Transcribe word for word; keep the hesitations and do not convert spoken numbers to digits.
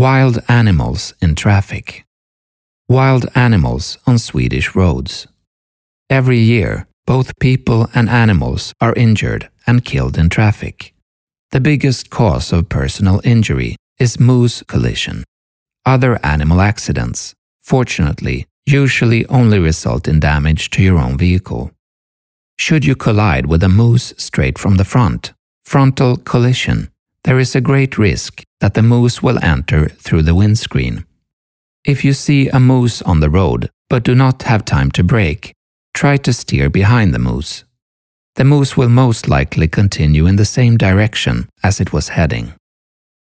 Wild animals in traffic. Wild animals on Swedish roads. Every year, both people and animals are injured and killed in traffic. The biggest cause of personal injury is moose collision. Other animal accidents, fortunately, usually only result in damage to your own vehicle. Should you collide with a moose straight from the front, frontal collision, there is a great risk that the moose will enter through the windscreen. If you see a moose on the road but do not have time to brake, try to steer behind the moose. The moose will most likely continue in the same direction as it was heading.